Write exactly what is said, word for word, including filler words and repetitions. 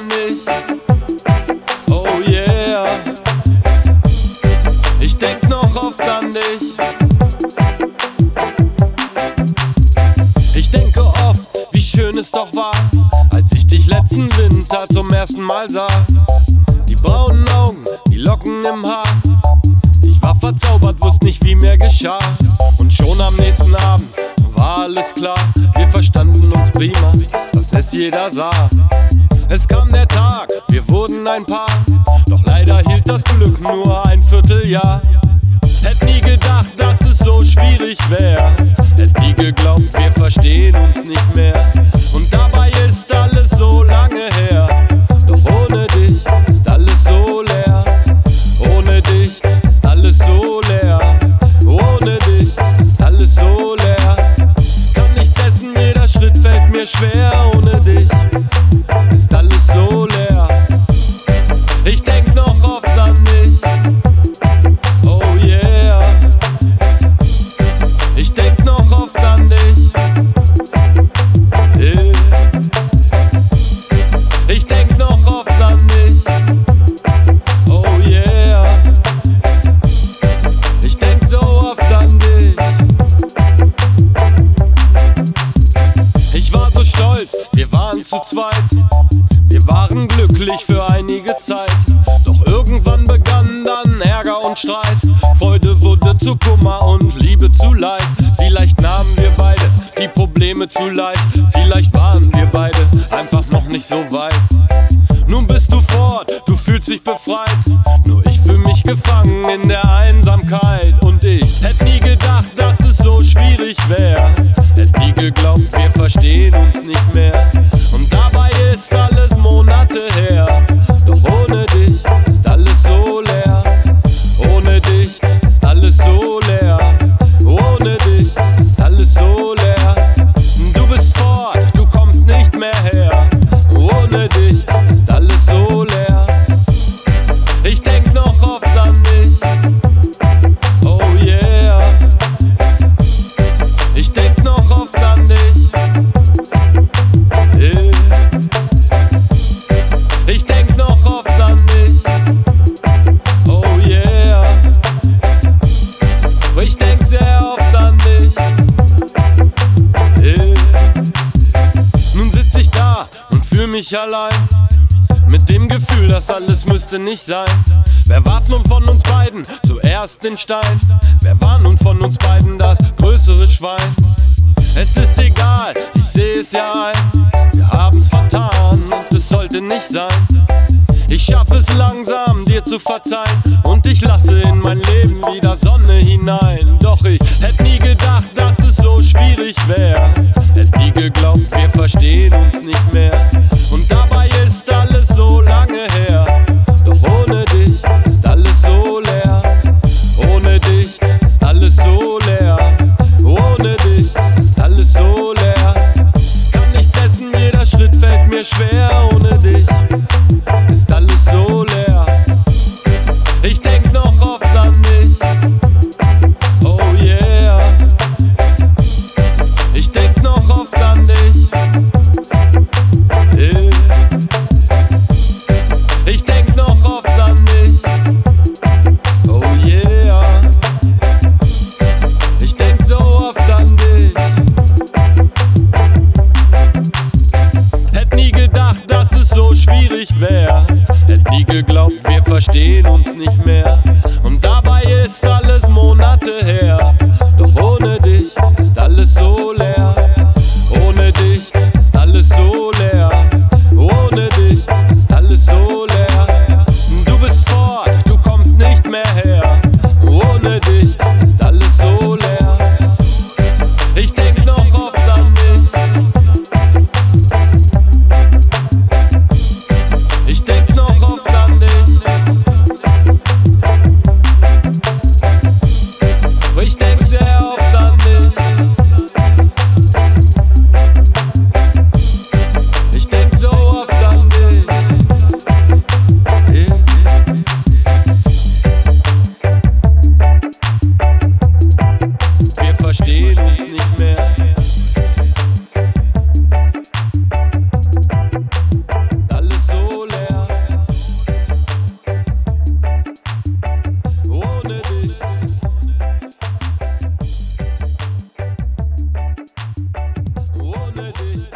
an dich. Oh yeah. Ich denk noch oft an dich. Ich denke oft, wie schön es doch war, als ich dich letzten Winter zum ersten Mal sah. Die braunen Augen, die Locken im Haar. Ich war verzaubert, wusste nicht, wie mir geschah. Und schon am nächsten Abend war alles klar. Wir verstanden uns prima, dass es jeder sah. Es kam der Tag, wir wurden ein Paar. Doch leider hielt das Glück nur ein Vierteljahr. Hätt nie gedacht, dass es so schwierig wär. Hätt nie geglaubt, wir verstehen uns nicht mehr. Und dabei ist alles so lange her. Doch ohne dich ist alles so leer. Ohne dich ist alles so leer. Ohne dich ist alles so leer. Kann nichts essen, jeder Schritt fällt mir schwer. Ohne dich ist alles so leer. Ich denk noch oft an dich. Oh yeah. Ich denk noch oft an dich. Yeah. Ich denk noch oft an dich. Oh yeah. Ich denk so oft an dich. Ich war so stolz, wir waren zu zweit. Wir waren glücklich für einige Zeit. Doch irgendwann begann dann Ärger und Streit. Freude wurde zu Kummer und Liebe zu Leid. Vielleicht nahmen wir beide die Probleme zu leicht. Vielleicht waren wir beide einfach noch nicht so weit. Nun bist du fort, du fühlst dich befreit. Nur ich fühl mich gefangen in der Einsamkeit. Und ich hätt nie gedacht, dass es so schwierig wär. Hätt nie geglaubt, wir verstehen uns nicht mehr. Und dabei ist alles Monate her. Doch ohne dich ist alles so leer. Ohne dich ist alles so leer. Ohne dich ist alles so leer. Du bist fort, du kommst nicht mehr her. Ohne dich ist alles so leer. Ich denk noch oft an dich. Oh yeah. Ich denk noch oft an dich. Yeah. Ich denk noch oft an dich. Oh yeah. Ich denk sehr oft an dich. Yeah. Nun sitz ich da und fühl mich allein. Mit dem Gefühl, das alles müsste nicht sein. Wer warf nun von uns beiden zuerst den Stein? Wer war nun von uns beiden das größere Schwein? Es ist egal, ich seh es ja ein. Wir haben's vertan und es sollte nicht sein. Ich schaff es langsam, dir zu verzeihen. Und ich lasse in mein Leben wieder Sonne hinein. Doch ich hätt nie gedacht, dass es so schwierig wär. Hätt nie geglaubt, wir verstehen uns nicht mehr. Und dabei ist alles so lange her. Doch ohne dich ist alles so leer. Ohne dich ist alles so leer. Ohne dich ist alles so leer. Kann nichts essen, jeder Schritt fällt mir schwer. Ohne dich ist alles so leer. Ich denk noch oft an dich. Oh yeah. Ich denk noch oft an dich. Yeah. Ich denk noch oft an dich. Oh yeah. Ich denk so oft an dich. Hätt nie gedacht, dass es so schwierig wär. Hätt nie geglaubt, wir verstehen uns nicht mehr. Und dabei ist alles Monate her. Doch ohne dich ist alles so leer. Ohne dich ist alles so leer. Ohne dich ist alles so leer. Du bist fort, du kommst nicht mehr her. Ohne dich ist alles so leer. Ich denk noch oft an dich. Ich denk noch oft an dich. Ich denk sehr oft an dich. Ich denk so oft an dich. Yeah. Wir verstehen uns nicht mehr. Alles so dich.